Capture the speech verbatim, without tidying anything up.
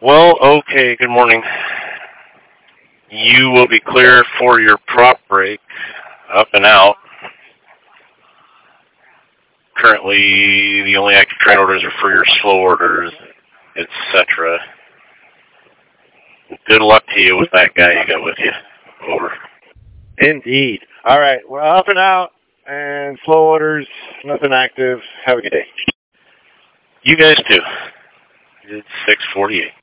Well, okay, good morning. You will be clear for your prop break, up and out. Currently, the only active train orders are for your slow orders, et cetera. Good luck to you with that guy you got with you. Over. Indeed. All right, we're up and out, and slow orders, nothing active. Have a good day. You guys too. It's six forty-eight.